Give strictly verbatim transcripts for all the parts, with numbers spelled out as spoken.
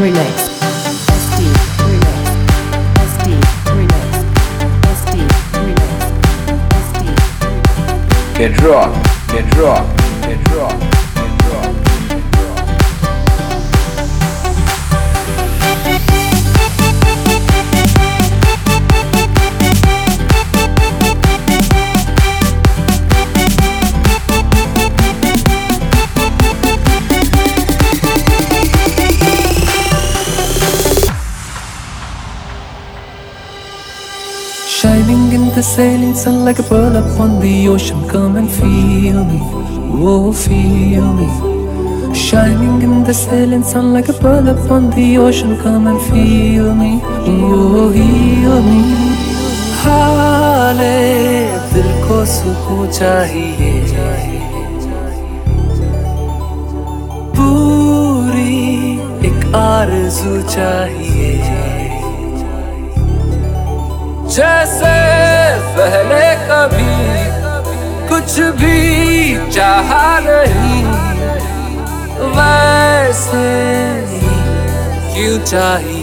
Remix. S D Remix. S D Remix. S D Remix. S D Remix. Get raw, get raw, get raw, get raw, get raw. Shining in the sailing sun like a pearl upon the ocean. Come and feel me, oh feel me. Shining in the sailing sun like a pearl upon the ocean. Come and feel me, oh heal me. हाले दिल को सुकून चाहिए, पूरी एक आरज़ू चाहिए। जैसे पहले कभी कुछ भी चाहा नहीं, वैसे ही क्यों चाहिए।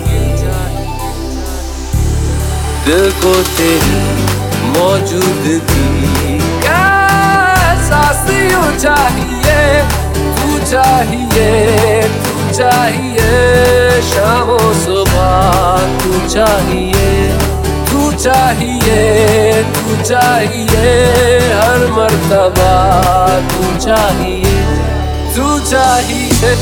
दिल को तेरी मौजूदगी का एहसास यूं चाहिए। तू चाहिए, तू चाहिए, शामों सुबह तू चाहिए। तू चाहिए, तू चाहिए, हर मर्तबा तू चाहिए। तू चाहिए,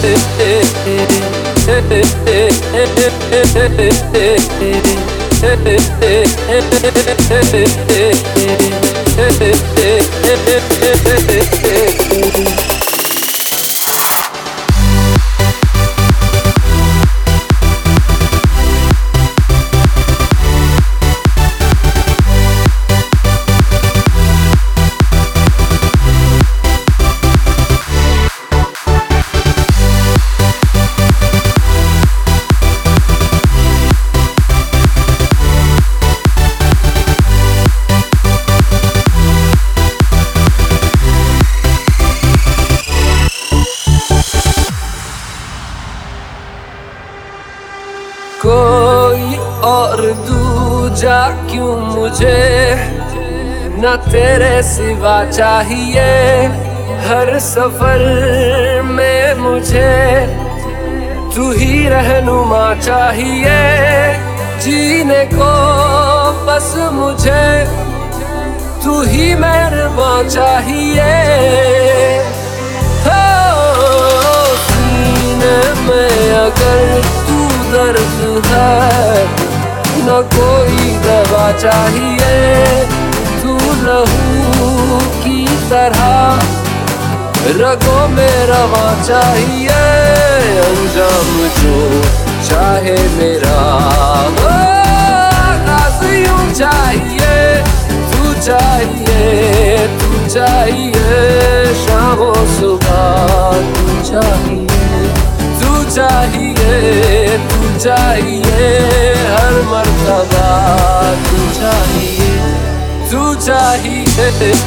कोई और दूजा क्यों मुझे, न तेरे सिवा चाहिए। हर सफर में मुझे तू ही रहनुमा चाहिए। जीने को बस मुझे तू ही मेहरबान चाहिए। हो सीने में अगर तू दर्द है, न कोई दवा चाहिए। तू लहू की तरह रगों में रवा चाहिए। अंजाम जो चाहे मेरा आगाज़ यूं चाहिए। तू चाहिए, तू चाहिए, शामों सुबह तू चाहिए। तू चाहिए, तू चाहिए, हर मर्तबा तू चाहिए। तू चाहिए,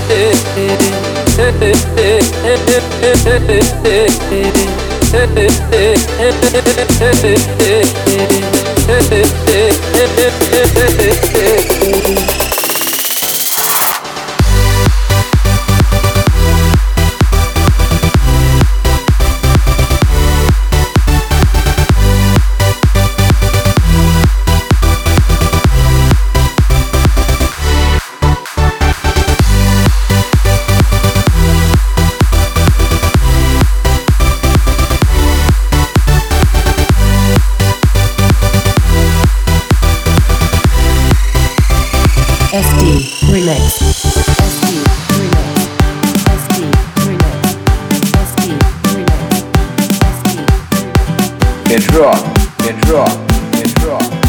S D Remix. S D Remix. S D Remix. S D Remix. S D Remix. Get raw, get raw, get raw.